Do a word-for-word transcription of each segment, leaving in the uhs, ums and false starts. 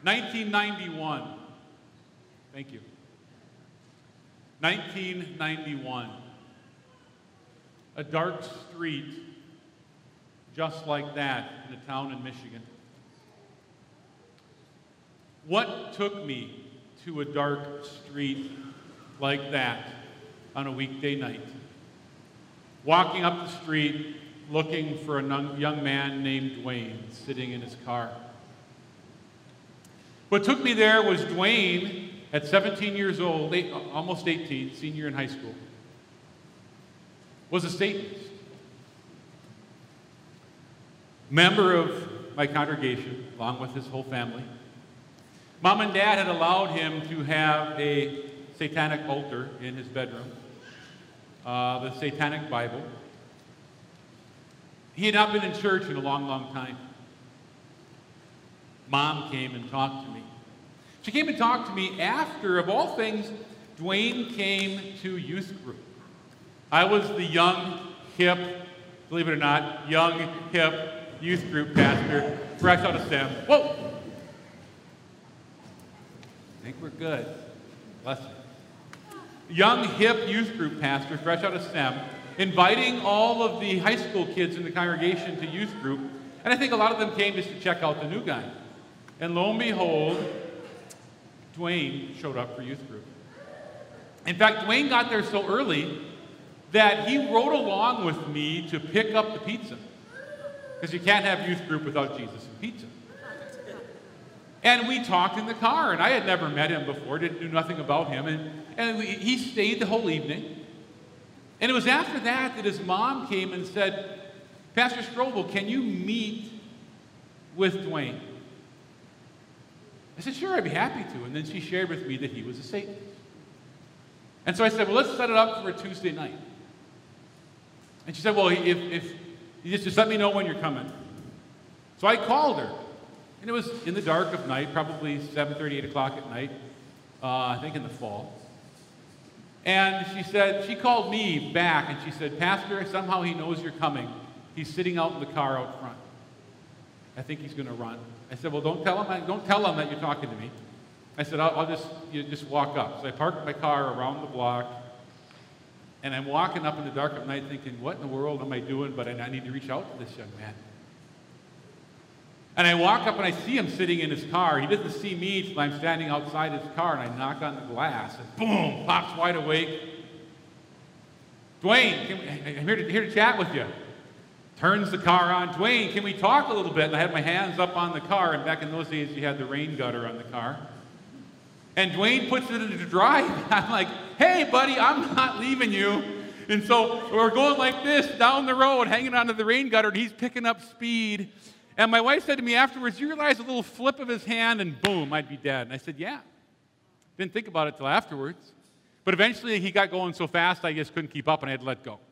nineteen ninety-one. Thank you. nineteen ninety-one. A dark street just like that in a town in Michigan. What took me to a dark street like that on a weekday night? Walking up the street looking for a young man named Dwayne sitting in his car. What took me there was Dwayne, at seventeen years old, eight, almost eighteen, senior in high school, was a Satanist. Member of my congregation, along with his whole family. Mom and Dad had allowed him to have a satanic altar in his bedroom, uh, the Satanic Bible. He had not been in church in a long, long time. Mom came and talked to me. She came and talked to me after, of all things, Dwayne came to youth group. I was the young, hip, believe it or not, young, hip youth group pastor, fresh out of STEM. Whoa! I think we're good. Bless you. Young, hip youth group pastor, fresh out of STEM, inviting all of the high school kids in the congregation to youth group. And I think a lot of them came just to check out the new guy. And lo and behold, Dwayne showed up for youth group. In fact, Dwayne got there so early that he rode along with me to pick up the pizza. Because you can't have youth group without Jesus and pizza. And we talked in the car, and I had never met him before, didn't know nothing about him, and, and we, he stayed the whole evening. And it was after that that his mom came and said, Pastor Strobel, can you meet with Dwayne? I said, sure, I'd be happy to. And then she shared with me that he was a Satanist. And so I said, well, let's set it up for a Tuesday night. And she said, well, if, if you just, just let me know when you're coming. So I called her. And it was in the dark of night, probably seven thirty, eight o'clock at night, uh, I think in the fall. And she said, she called me back and she said, Pastor, somehow he knows you're coming. He's sitting out in the car out front. I think he's going to run. I said, well, don't tell him, don't tell him that you're talking to me. I said, I'll, I'll just, you just walk up. So I parked my car around the block, and I'm walking up in the dark of night thinking, what in the world am I doing? But I need to reach out to this young man. And I walk up and I see him sitting in his car. He doesn't see me until I'm standing outside his car, and I knock on the glass, and boom, pops wide awake. Dwayne, can we, I'm here to, here to chat with you. Turns the car on. Dwayne, can we talk a little bit? And I had my hands up on the car, and back in those days, you had the rain gutter on the car. And Dwayne puts it into drive. I'm like, hey, buddy, I'm not leaving you. And so we're going like this down the road, hanging onto the rain gutter, and he's picking up speed. And my wife said to me afterwards, you realize a little flip of his hand, and boom, I'd be dead. And I said, yeah. Didn't think about it till afterwards. But eventually, he got going so fast, I just couldn't keep up, and I had to let go.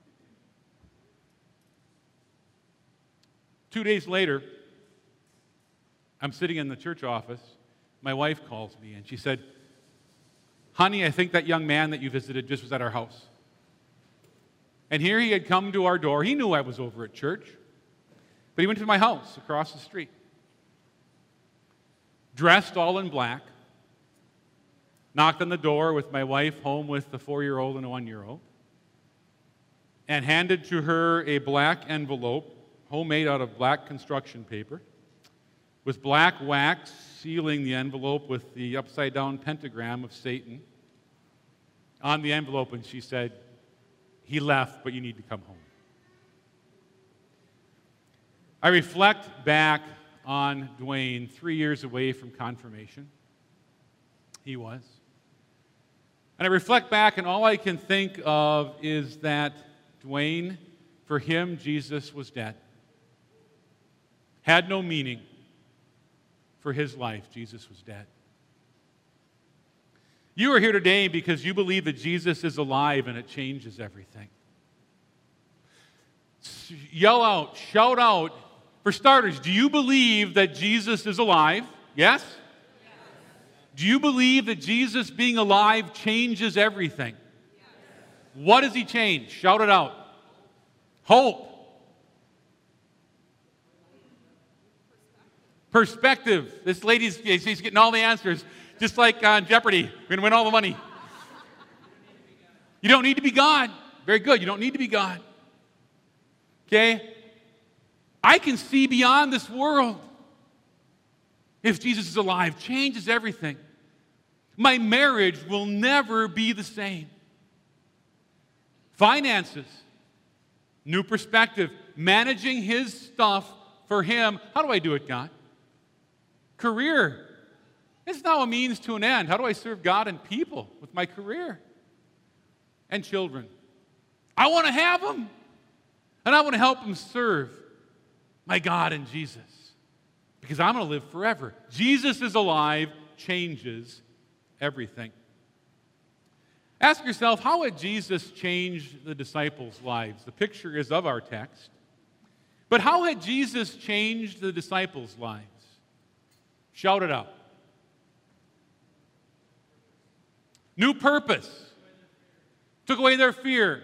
Two days later, I'm sitting in the church office. My wife calls me, and she said, honey, I think that young man that you visited just was at our house. And here he had come to our door. He knew I was over at church, but he went to my house across the street, dressed all in black, knocked on the door with my wife home with the four-year-old and a one-year-old, and handed to her a black envelope, homemade out of black construction paper, with black wax sealing the envelope with the upside-down pentagram of Satan on the envelope, and she said, he left, but you need to come home. I reflect back on Dwayne, three years away from confirmation. He was. And I reflect back, and all I can think of is that Dwayne, for him, Jesus was dead. Had no meaning for his life. Jesus was dead. You are here today because you believe that Jesus is alive and it changes everything. Yell out, shout out. For starters, do you believe that Jesus is alive? Yes? Yes. Do you believe that Jesus being alive changes everything? Yes. What does he change? Shout it out. Hope. Perspective. This lady's she's getting all the answers, just like on Jeopardy. We're going to win all the money. You don't need to be God. Very good. You don't need to be God. Okay? I can see beyond this world. If Jesus is alive, changes everything. My marriage will never be the same. Finances, new perspective, managing his stuff for him. How do I do it, God? Career. It's now a means to an end. How do I serve God and people with my career? And children. I want to have them. And I want to help them serve my God and Jesus. Because I'm going to live forever. Jesus is alive, changes everything. Ask yourself, how had Jesus changed the disciples' lives? The picture is of our text. But how had Jesus changed the disciples' lives? Shout it out. New purpose. Took away their fear.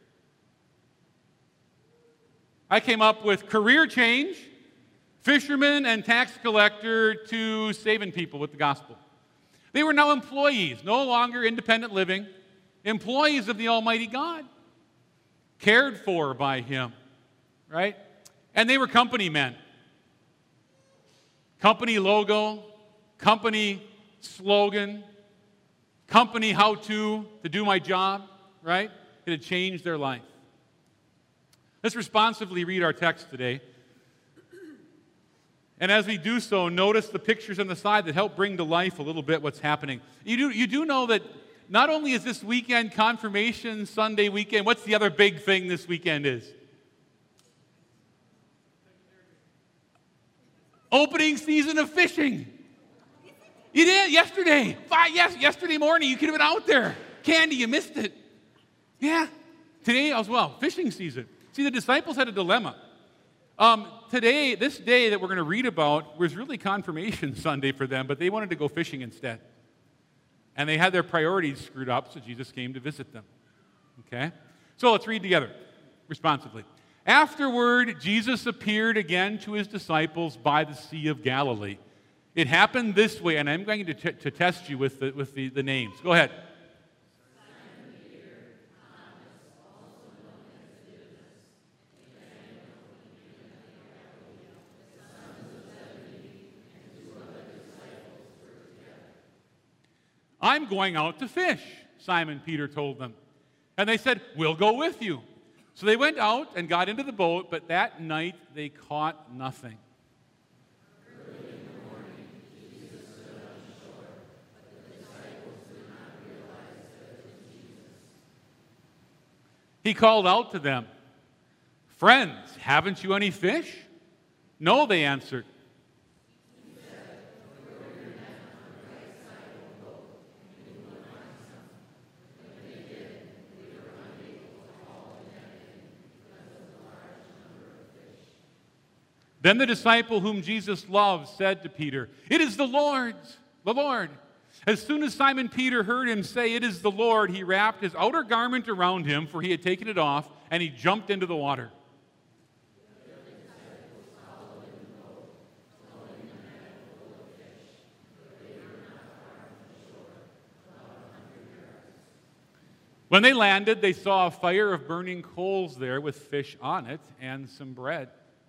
I came up with career change, fisherman and tax collector to saving people with the gospel. They were now employees, no longer independent living, employees of the Almighty God, cared for by Him, right? And they were company men. Company logo, company slogan, company how-to to do my job, right? It had changed their life. Let's responsively read our text today. And as we do so, notice the pictures on the side that help bring to life a little bit what's happening. You do, you do know that not only is this weekend Confirmation Sunday weekend, what's the other big thing this weekend is? Opening season of fishing. You did yesterday. Five, yes, yesterday morning. You could have been out there. Candy, you missed it. Yeah. Today as well, fishing season. See, the disciples had a dilemma. Um, today, this day that we're going to read about was really Confirmation Sunday for them, but they wanted to go fishing instead. And they had their priorities screwed up, so Jesus came to visit them. Okay? So let's read together, responsively. Afterward, Jesus appeared again to his disciples by the Sea of Galilee. It happened this way, and I'm going to, t- to test you with the, with the, the names. Go ahead. I'm going out to fish, Simon Peter told them. And they said, we'll go with you. So they went out and got into the boat, but that night they caught nothing. Early in the morning, Jesus stood on the shore, but the disciples did not realize that it was Jesus. He called out to them, friends, haven't you any fish? No, they answered. Then the disciple whom Jesus loved said to Peter, it is the Lord's, the Lord. As soon as Simon Peter heard him say, it is the Lord, he wrapped his outer garment around him, for he had taken it off, and he jumped into the water. When they landed, they saw a fire of burning coals there with fish on it and some bread.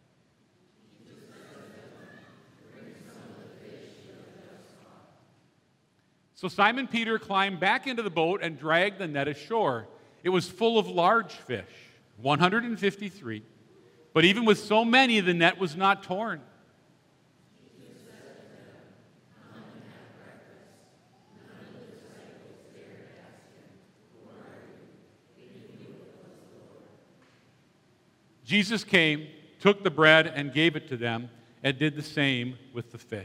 So Simon Peter climbed back into the boat and dragged the net ashore. It was full of large fish, one hundred fifty-three. But even with so many, the net was not torn. Jesus came, took the bread, and gave it to them, and did the same with the fish.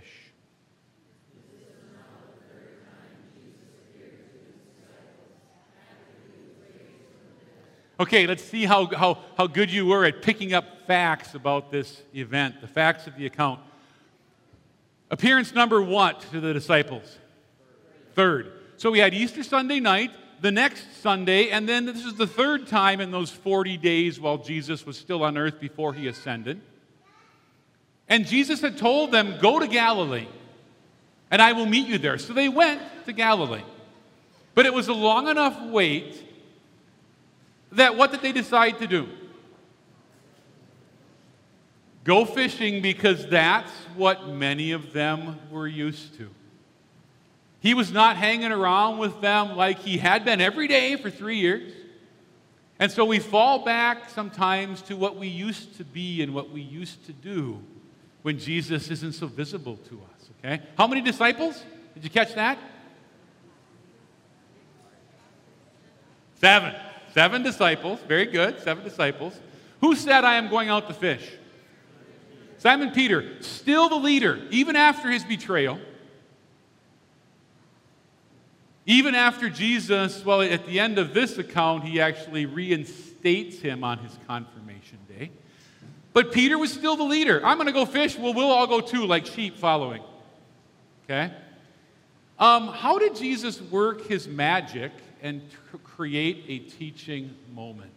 Okay, let's see how, how, how good you were at picking up facts about this event, the facts of the account. Appearance number what to the disciples? Third. So we had Easter Sunday night, the next Sunday, and then this is the third time in those forty days while Jesus was still on earth before he ascended. And Jesus had told them, go to Galilee, and I will meet you there. So they went to Galilee. But it was a long enough wait that what did they decide to do? Go fishing, because that's what many of them were used to. He was not hanging around with them like he had been every day for three years. And so we fall back sometimes to what we used to be and what we used to do when Jesus isn't so visible to us, okay? How many disciples? Did you catch that? Seven. Seven disciples. Very good. Seven disciples. Who said, I am going out to fish? Simon Peter, still the leader, even after his betrayal. Even after Jesus, well, at the end of this account, he actually reinstates him on his confirmation day. But Peter was still the leader. I'm going to go fish. Well, we'll all go too, like sheep following. Okay? Um, how did Jesus work his magic and t- create a teaching moment?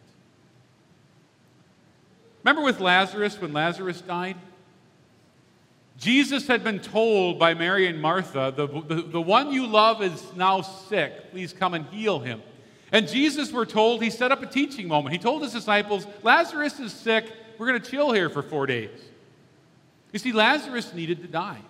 Remember with Lazarus, when Lazarus died? Jesus had been told by Mary and Martha, the, the, the one you love is now sick. Please come and heal him. And Jesus, we're told, he set up a teaching moment. He told his disciples, Lazarus is sick. We're going to chill here for four days. You see, Lazarus needed to die.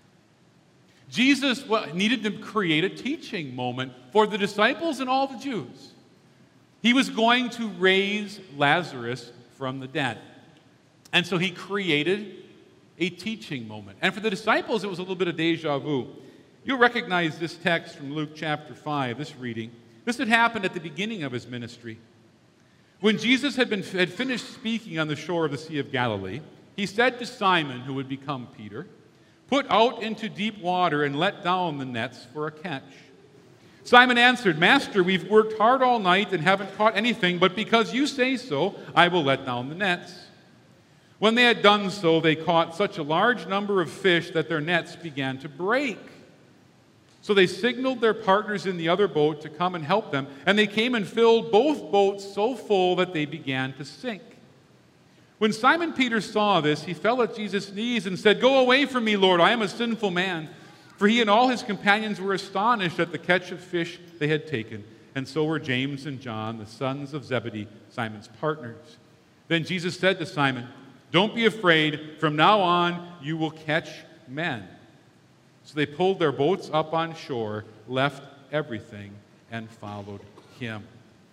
Jesus needed to create a teaching moment for the disciples and all the Jews. He was going to raise Lazarus from the dead. And so he created a teaching moment. And for the disciples, it was a little bit of deja vu. You'll recognize this text from Luke chapter five, this reading. This had happened at the beginning of his ministry. When Jesus had, been, had finished speaking on the shore of the Sea of Galilee, he said to Simon, who would become Peter, put out into deep water and let down the nets for a catch. Simon answered, Master, we've worked hard all night and haven't caught anything, but because you say so, I will let down the nets. When they had done so, they caught such a large number of fish that their nets began to break. So they signaled their partners in the other boat to come and help them, and they came and filled both boats so full that they began to sink. When Simon Peter saw this, he fell at Jesus' knees and said, Go away from me, Lord, I am a sinful man. For he and all his companions were astonished at the catch of fish they had taken, and so were James and John, the sons of Zebedee, Simon's partners. Then Jesus said to Simon, Don't be afraid, from now on you will catch men. So they pulled their boats up on shore, left everything, and followed him.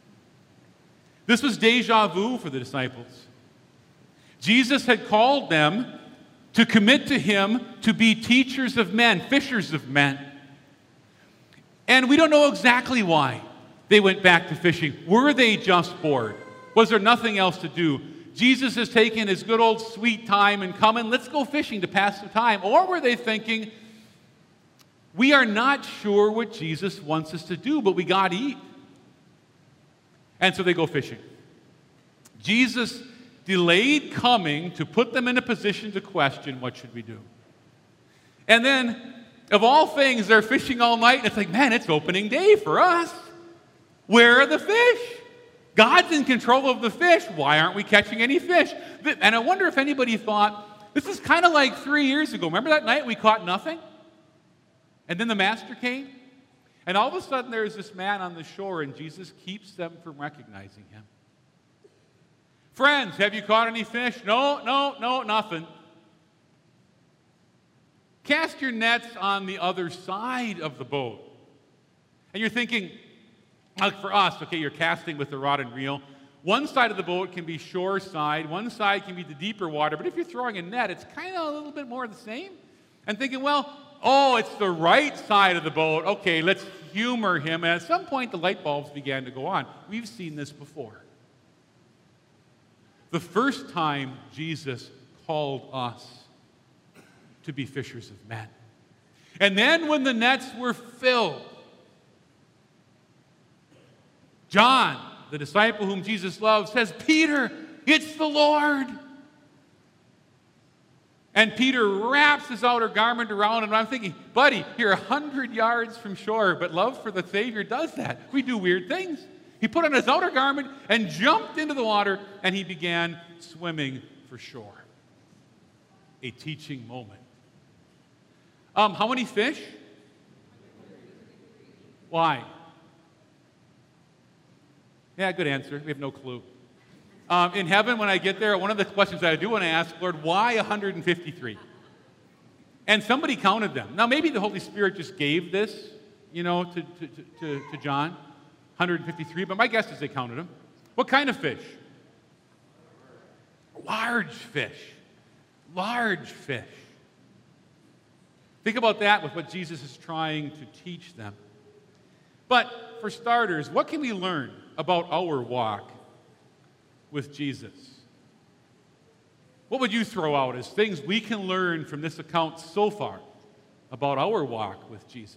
This was deja vu for the disciples. Jesus had called them to commit to him to be teachers of men, fishers of men. And we don't know exactly why they went back to fishing. Were they just bored? Was there nothing else to do? Jesus has taken his good old sweet time and come and let's go fishing to pass the time. Or were they thinking, we are not sure what Jesus wants us to do, but we got to eat. And so they go fishing. Jesus delayed coming to put them in a position to question, what should we do? And then, of all things, they're fishing all night, and it's like, man, it's opening day for us. Where are the fish? God's in control of the fish. Why aren't we catching any fish? And I wonder if anybody thought, this is kind of like three years ago. Remember that night we caught nothing? And then the master came? And all of a sudden there's this man on the shore, and Jesus keeps them from recognizing him. Friends, have you caught any fish? No, no, no, nothing. Cast your nets on the other side of the boat. And you're thinking, like for us, okay, you're casting with the rod and reel. One side of the boat can be shore side, one side can be the deeper water, but if you're throwing a net, it's kind of a little bit more of the same. And thinking, well, oh, it's the right side of the boat. Okay, let's humor him. And at some point, the light bulbs began to go on. We've seen this before. The first time Jesus called us to be fishers of men. And then when the nets were filled, John, the disciple whom Jesus loved, says, Peter, it's the Lord. And Peter wraps his outer garment around him. And I'm thinking, buddy, you're a hundred yards from shore, but love for the Savior does that. We do weird things. He put on his outer garment and jumped into the water, and he began swimming for shore. a teaching moment. Um, how many fish? Why? Yeah, good answer. We have no clue. Um, in heaven, when I get there, one of the questions that I do want to ask, Lord, why one hundred fifty-three? And somebody counted them. Now, maybe the Holy Spirit just gave this, you know, to, to, to, to John, one hundred fifty-three, but my guess is they counted them. What kind of fish? Large fish. Large fish. Think about that with what Jesus is trying to teach them. But for starters, what can we learn about our walk with Jesus? What would you throw out as things we can learn from this account so far about our walk with Jesus?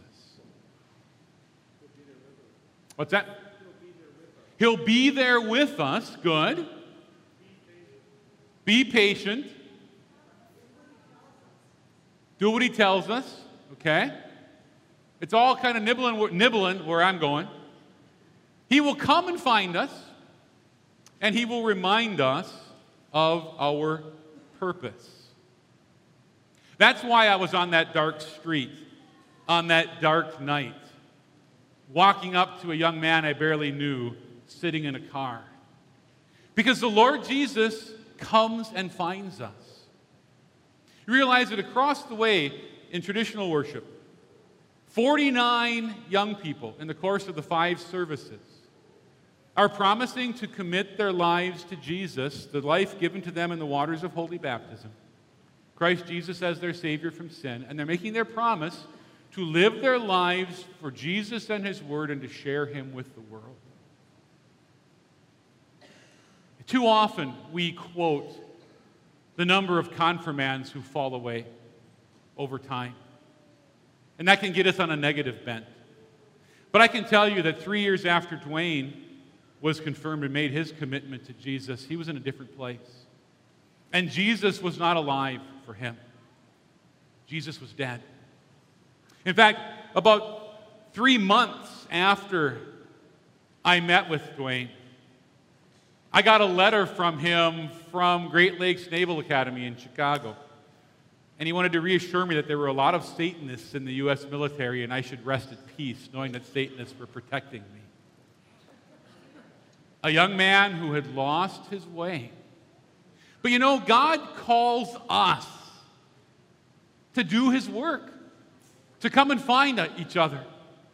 What's that? He'll be there with us. Good. Be patient. Do what he tells us. Okay? It's all kind of nibbling, nibbling where I'm going. He will come and find us, and he will remind us of our purpose. That's why I was on that dark street, on that dark night, walking up to a young man I barely knew, sitting in a car. Because the Lord Jesus comes and finds us. You realize that across the way in traditional worship, forty-nine young people in the course of the five services are promising to commit their lives to Jesus, the life given to them in the waters of holy baptism, Christ Jesus as their Savior from sin, and they're making their promise to live their lives for Jesus and his word and to share him with the world. Too often we quote the number of confirmands who fall away over time, and that can get us on a negative bent. But I can tell you that three years after Dwayne was confirmed and made his commitment to Jesus, he was in a different place. And Jesus was not alive for him. Jesus was dead. In fact, about three months after I met with Dwayne, I got a letter from him from Great Lakes Naval Academy in Chicago. And he wanted to reassure me that there were a lot of Satanists in the U S military and I should rest at peace knowing that Satanists were protecting me. A young man who had lost his way. But you know, God calls us to do his work, to come and find each other.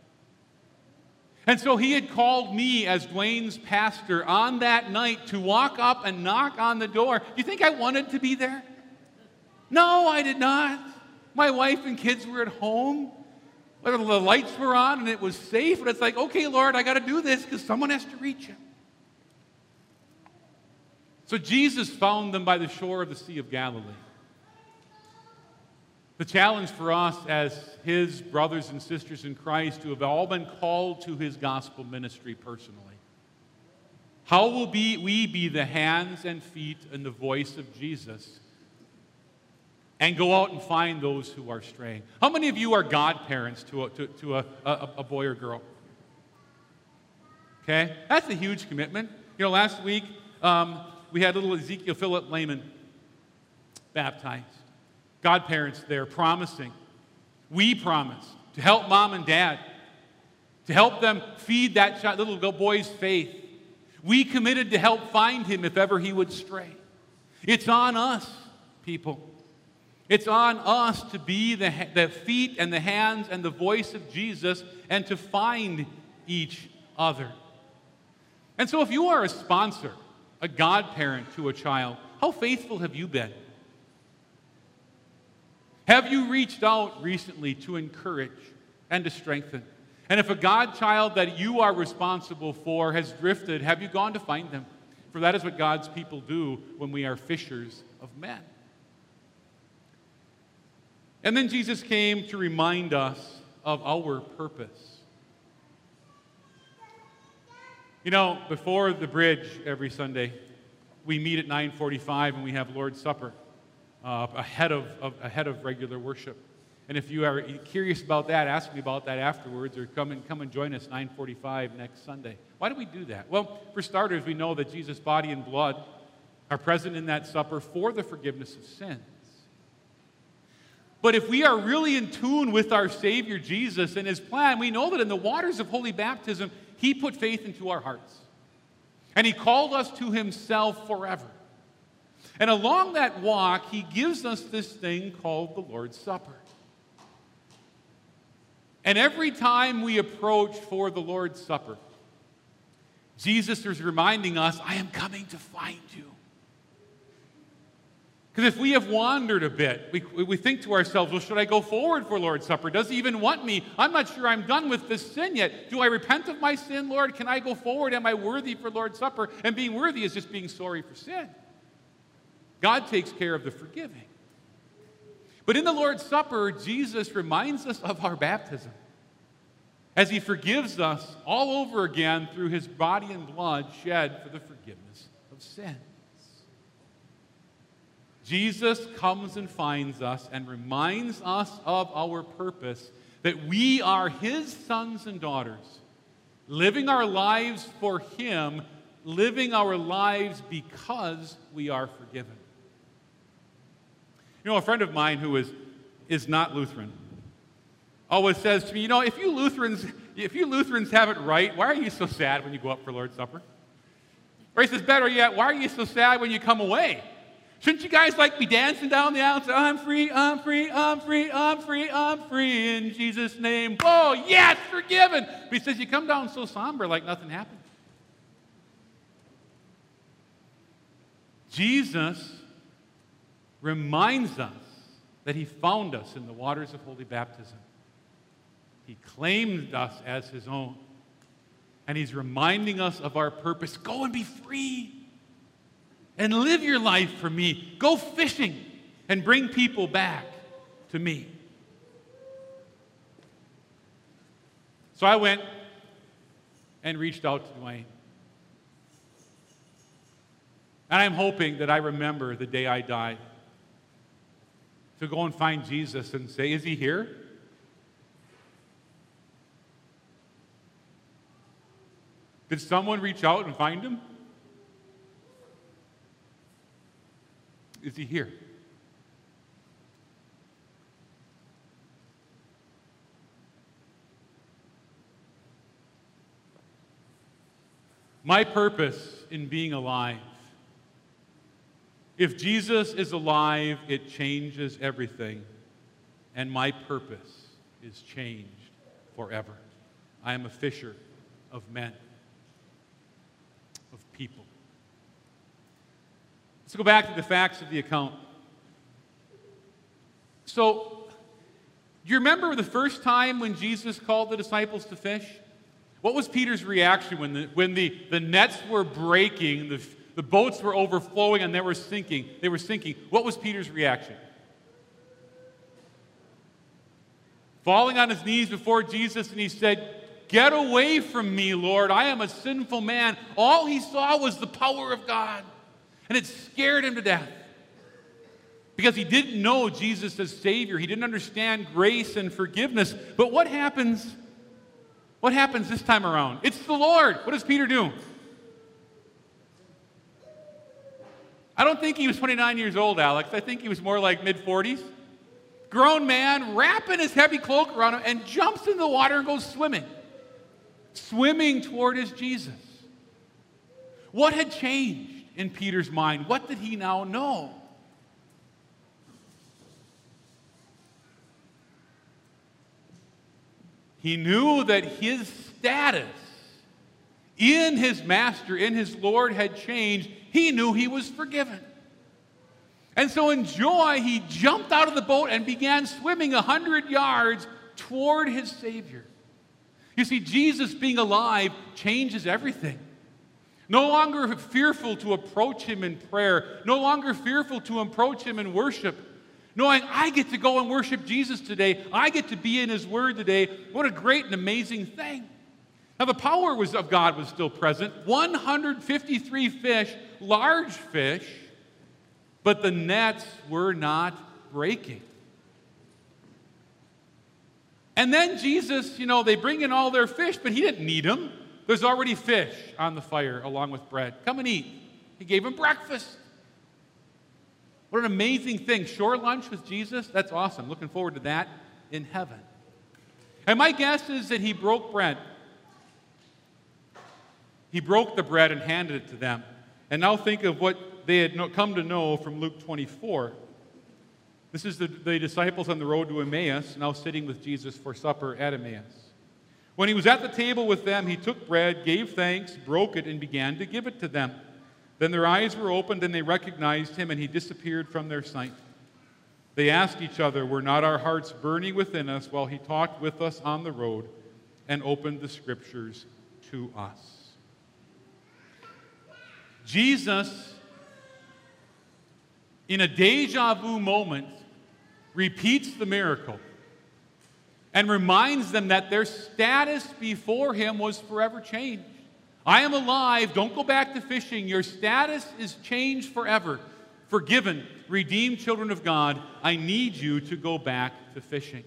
And so he had called me as Dwayne's pastor on that night to walk up and knock on the door. Do you think I wanted to be there? No, I did not. My wife and kids were at home. The lights were on and it was safe. But it's like, okay, Lord, I got to do this because someone has to reach him. So Jesus found them by the shore of the Sea of Galilee. The challenge for us as his brothers and sisters in Christ who have all been called to his gospel ministry personally. How will be, we be the hands and feet and the voice of Jesus and go out and find those who are straying? How many of you are godparents to a, to, to a, a, a boy or girl? Okay? That's a huge commitment. You know, last week, um, we had little Ezekiel Philip Lehman baptized. Godparents there promising. We promised to help mom and dad, to help them feed that child, little boy's faith. We committed to help find him if ever he would stray. It's on us, people. It's on us to be the, the feet and the hands and the voice of Jesus and to find each other. And so if you are a sponsor, a godparent to a child, how faithful have you been? Have you reached out recently to encourage and to strengthen? And if a godchild that you are responsible for has drifted, have you gone to find them? For that is what God's people do when we are fishers of men. And then Jesus came to remind us of our purpose. You know, before the bridge every Sunday, we meet at nine forty-five and we have Lord's Supper uh, ahead of, of, ahead of regular worship. And if you are curious about that, ask me about that afterwards or come and, come and join us nine forty-five next Sunday. Why do we do that? Well, for starters, we know that Jesus' body and blood are present in that supper for the forgiveness of sins. But if we are really in tune with our Savior Jesus and his plan, we know that in the waters of holy baptism, he put faith into our hearts. And he called us to himself forever. And along that walk, he gives us this thing called the Lord's Supper. And every time we approach for the Lord's Supper, Jesus is reminding us, I am coming to find you. Because if we have wandered a bit, we, we think to ourselves, well, should I go forward for Lord's Supper? Does he even want me? I'm not sure I'm done with this sin yet. Do I repent of my sin, Lord? Can I go forward? Am I worthy for Lord's Supper? And being worthy is just being sorry for sin. God takes care of the forgiving. But in the Lord's Supper, Jesus reminds us of our baptism as he forgives us all over again through his body and blood shed for the forgiveness of sins. Jesus comes and finds us and reminds us of our purpose, that we are his sons and daughters, living our lives for him, living our lives because we are forgiven. You know, a friend of mine who is, is not Lutheran always says to me, you know, if you Lutherans, if you Lutherans have it right, why are you so sad when you go up for Lord's Supper? Or he says, better yet, why are you so sad when you come away? Shouldn't you guys like be dancing down the aisle and say, I'm free, I'm free, I'm free, I'm free, I'm free in Jesus' name. Whoa, yes, forgiven. But he says, you come down so somber like nothing happened. Jesus reminds us that he found us in the waters of holy baptism. He claimed us as his own. And he's reminding us of our purpose. Go and be free. And live your life for me. Go fishing and bring people back to me. So I went and reached out to Dwayne. And I'm hoping that I remember the day I died to go and find Jesus and say, is he here? Did someone reach out and find him? Is he here? My purpose in being alive. If Jesus is alive, it changes everything. And my purpose is changed forever. I am a fisher of men, of people. Let's go back to the facts of the account. So, do you remember the first time when Jesus called the disciples to fish? What was Peter's reaction when the, when the, the nets were breaking, the, the boats were overflowing, and they were sinking? They were sinking. What was Peter's reaction? Falling on his knees before Jesus, and he said, "Get away from me, Lord. I am a sinful man." All he saw was the power of God. And it scared him to death because he didn't know Jesus as Savior. He didn't understand grace and forgiveness. But what happens? What happens this time around? It's the Lord. What does Peter do? I don't think he was twenty-nine years old, Alex. I think he was more like mid forties. Grown man, wrapping his heavy cloak around him and jumps in the water and goes swimming. Swimming toward his Jesus. What had changed in Peter's mind? What did he now know? He knew that his status in his master, in his Lord, had changed. He knew he was forgiven. And so in joy, he jumped out of the boat and began swimming a hundred yards toward his Savior. You see, Jesus being alive changes everything. No longer fearful to approach him in prayer. No longer fearful to approach him in worship. Knowing I get to go and worship Jesus today. I get to be in his word today. What a great and amazing thing. Now the power was of God was still present. one hundred fifty-three fish, large fish, but the nets were not breaking. And then Jesus, you know, they bring in all their fish, but he didn't need them. There's already fish on the fire along with bread. Come and eat. He gave them breakfast. What an amazing thing. Shore lunch with Jesus, that's awesome. Looking forward to that in heaven. And my guess is that he broke bread. He broke the bread and handed it to them. And now think of what they had come to know from Luke twenty-four. This is the, the disciples on the road to Emmaus, now sitting with Jesus for supper at Emmaus. When he was at the table with them, he took bread, gave thanks, broke it, and began to give it to them. Then their eyes were opened, and they recognized him, and he disappeared from their sight. They asked each other, were not our hearts burning within us while he talked with us on the road and opened the Scriptures to us? Jesus, in a deja vu moment, repeats the miracle and reminds them that their status before him was forever changed. I am alive. Don't go back to fishing. Your status is changed forever. Forgiven, redeemed children of God, I need you to go back to fishing.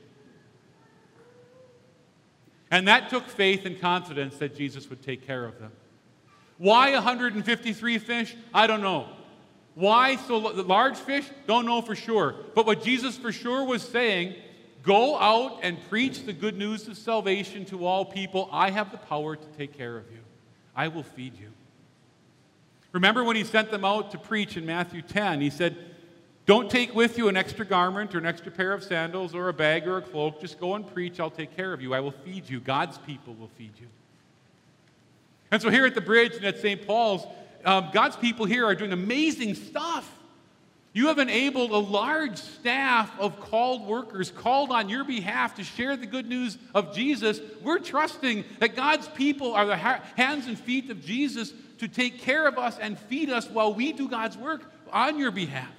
And that took faith and confidence that Jesus would take care of them. Why one hundred fifty-three fish? I don't know. Why so large fish? Don't know for sure. But what Jesus for sure was saying, go out and preach the good news of salvation to all people. I have the power to take care of you. I will feed you. Remember when he sent them out to preach in Matthew ten, he said, don't take with you an extra garment or an extra pair of sandals or a bag or a cloak. Just go and preach. I'll take care of you. I will feed you. God's people will feed you. And so here at the bridge and at Saint Paul's, um, God's people here are doing amazing stuff. You have enabled a large staff of called workers called on your behalf to share the good news of Jesus. We're trusting that God's people are the ha- hands and feet of Jesus to take care of us and feed us while we do God's work on your behalf.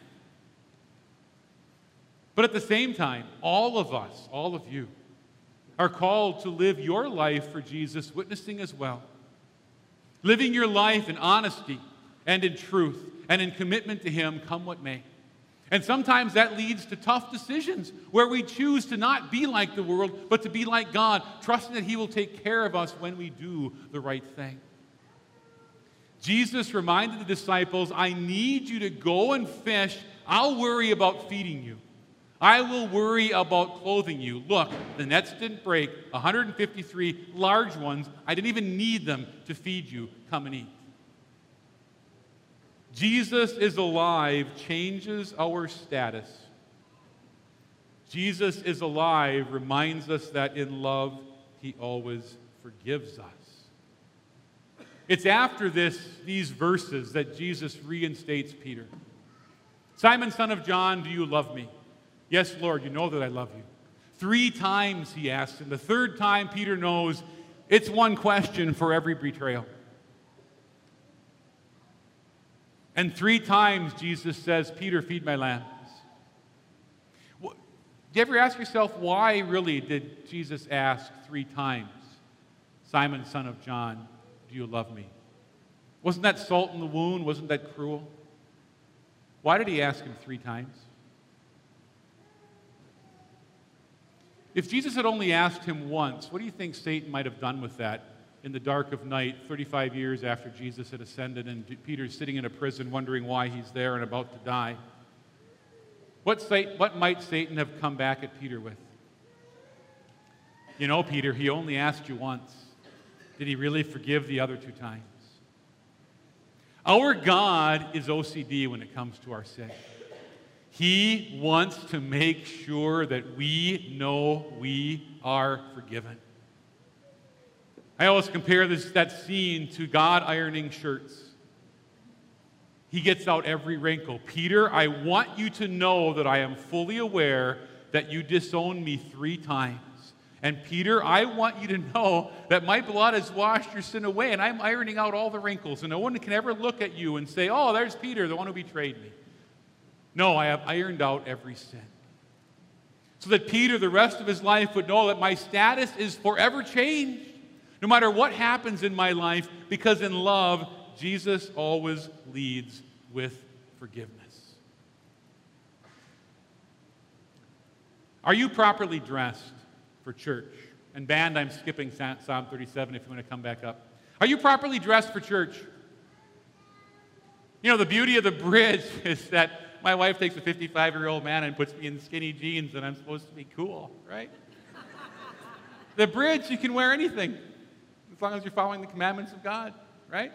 But at the same time, all of us, all of you, are called to live your life for Jesus, witnessing as well. Living your life in honesty and in truth and in commitment to him, come what may. And sometimes that leads to tough decisions where we choose to not be like the world, but to be like God, trusting that he will take care of us when we do the right thing. Jesus reminded the disciples, I need you to go and fish. I'll worry about feeding you. I will worry about clothing you. Look, the nets didn't break, one hundred fifty-three large ones. I didn't even need them to feed you. Come and eat. Jesus is alive changes our status. Jesus is alive reminds us that in love, he always forgives us. It's after this, these verses that Jesus reinstates Peter. Simon, son of John, do you love me? Yes, Lord, you know that I love you. Three times he asks, and the third time Peter knows it's one question for every betrayal. And three times Jesus says, Peter, feed my lambs. Do you ever ask yourself, why really did Jesus ask three times, Simon, son of John, do you love me? Wasn't that salt in the wound? Wasn't that cruel? Why did he ask him three times? If Jesus had only asked him once, what do you think Satan might have done with that in the dark of night, thirty-five years after Jesus had ascended and Peter's sitting in a prison wondering why he's there and about to die? What, what might Satan have come back at Peter with? You know, Peter, he only asked you once. Did he really forgive the other two times? Our God is O C D when it comes to our sin. He wants to make sure that we know we are forgiven. I always compare this, that scene to God ironing shirts. He gets out every wrinkle. Peter, I want you to know that I am fully aware that you disowned me three times. And Peter, I want you to know that my blood has washed your sin away, and I'm ironing out all the wrinkles, and no one can ever look at you and say, oh, there's Peter, the one who betrayed me. No, I have ironed out every sin. So that Peter, the rest of his life, would know that my status is forever changed, no matter what happens in my life, because in love, Jesus always leads with forgiveness. Are you properly dressed for church? And band, I'm skipping Psalm thirty-seven if you want to come back up. Are you properly dressed for church? You know, the beauty of the bridge is that my wife takes a fifty-five-year-old man and puts me in skinny jeans, and I'm supposed to be cool, right? The bridge, you can wear anything, as long as you're following the commandments of God, right?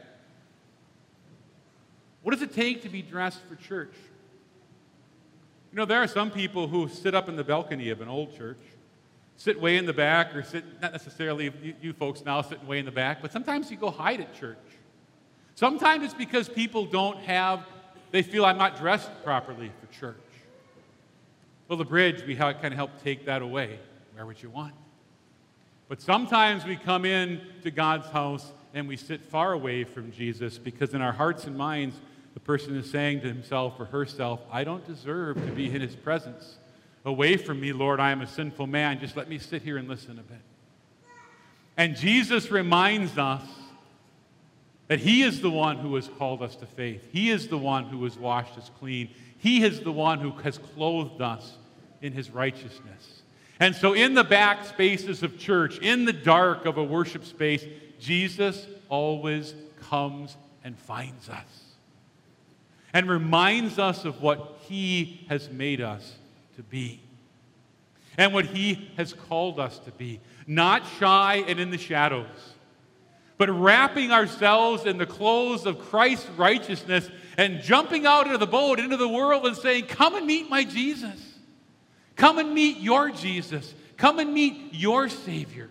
What does it take to be dressed for church? You know, there are some people who sit up in the balcony of an old church, sit way in the back, or sit, not necessarily you, you folks now sitting way in the back, but sometimes you go hide at church. Sometimes it's because people don't have, they feel I'm not dressed properly for church. Well, the bridge, we kind of help take that away. Wear what you want. But sometimes we come in to God's house and we sit far away from Jesus because in our hearts and minds, the person is saying to himself or herself, I don't deserve to be in his presence. Away from me, Lord, I am a sinful man. Just let me sit here and listen a bit. And Jesus reminds us that he is the one who has called us to faith. He is the one who has washed us clean. He is the one who has clothed us in his righteousness. And so in the back spaces of church, in the dark of a worship space, Jesus always comes and finds us and reminds us of what he has made us to be and what he has called us to be. Not shy and in the shadows, but wrapping ourselves in the clothes of Christ's righteousness and jumping out into the boat, into the world and saying, come and meet my Jesus. Come and meet your Jesus. Come and meet your Savior.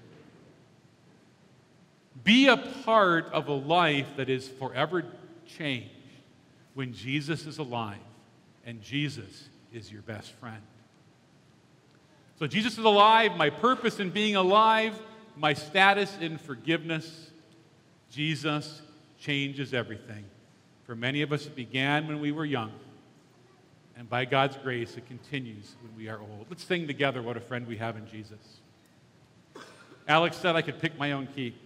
Be a part of a life that is forever changed when Jesus is alive and Jesus is your best friend. So Jesus is alive, my purpose in being alive, my status in forgiveness. Jesus changes everything. For many of us, it began when we were young. And by God's grace, it continues when we are old. Let's sing together what a friend we have in Jesus. Alex said I could pick my own key.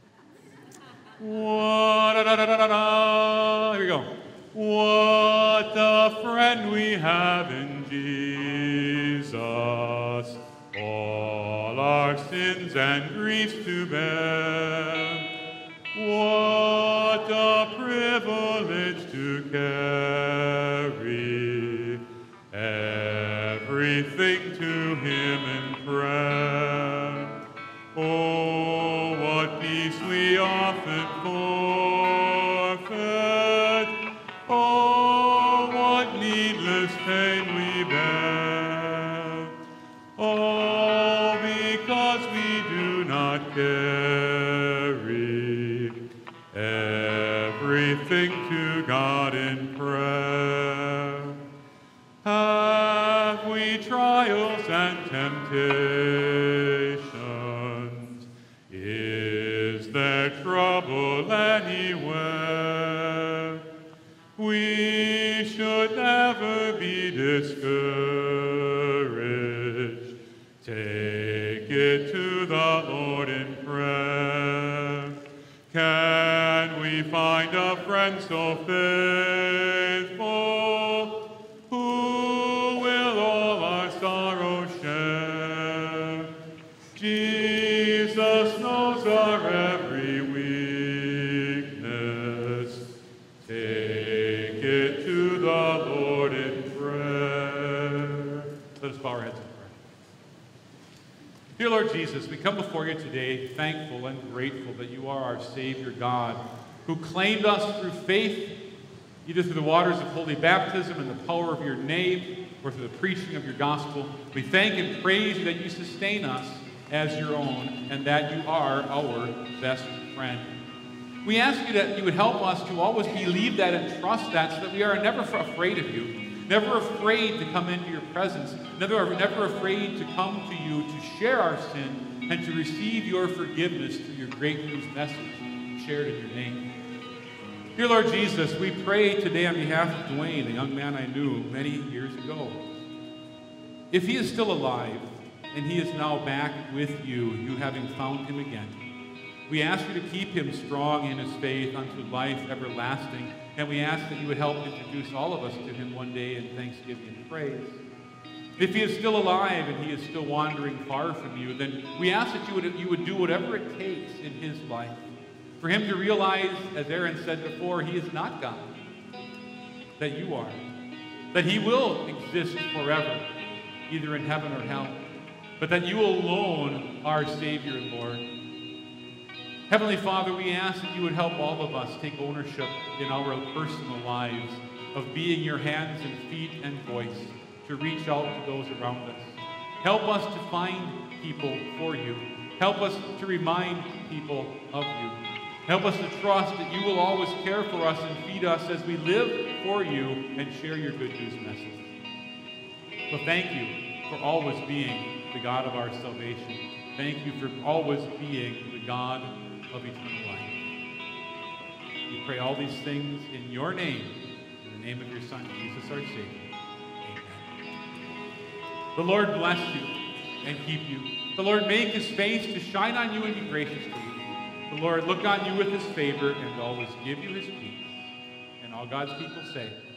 Here we go. What a friend we have in Jesus. All our sins and griefs to bear. What a privilege to carry everything to him in prayer. Oh, what peace we often forfeit. Oh, what needless pain we bear. All because we do not carry everything to God in prayer. Have we trials and temptations? Is there trouble anywhere? We should never be discouraged. Take it to the Lord in prayer. Can we find a friend so faithful who will all our sorrows share? Jesus knows our every weakness. Take it to the Lord in prayer. Let us bow our heads in prayer. Dear Lord Jesus, we come before you today thankful and grateful that you are our Savior God, who claimed us through faith, either through the waters of holy baptism and the power of your name, or through the preaching of your gospel. We thank and praise you that you sustain us as your own, and that you are our best friend. We ask you that you would help us to always believe that and trust that, so that we are never afraid of you, never afraid to come into your presence, never, never afraid to come to you to share our sin and to receive your forgiveness through your great news message shared in your name. Dear Lord Jesus, we pray today on behalf of Dwayne, a young man I knew many years ago. If he is still alive and he is now back with you, you having found him again, we ask you to keep him strong in his faith unto life everlasting, and we ask that you would help introduce all of us to him one day in thanksgiving and praise. If he is still alive and he is still wandering far from you, then we ask that you would, you would do whatever it takes in his life for him to realize, as Aaron said before, he is not God, that you are. that he will exist forever, either in heaven or hell, but that you alone are Savior and Lord. Heavenly Father, we ask that you would help all of us take ownership in our personal lives of being your hands and feet and voice to reach out to those around us. Help us to find people for you. Help us to remind people of you. Help us to trust that you will always care for us and feed us as we live for you and share your good news message. So thank you for always being the God of our salvation. Thank you for always being the God of eternal life. We pray all these things in your name, in the name of your Son, Jesus our Savior. Amen. The Lord bless you and keep you. The Lord make his face to shine on you and be gracious to you. The Lord look on you with his favor and always give you his peace. And all God's people say,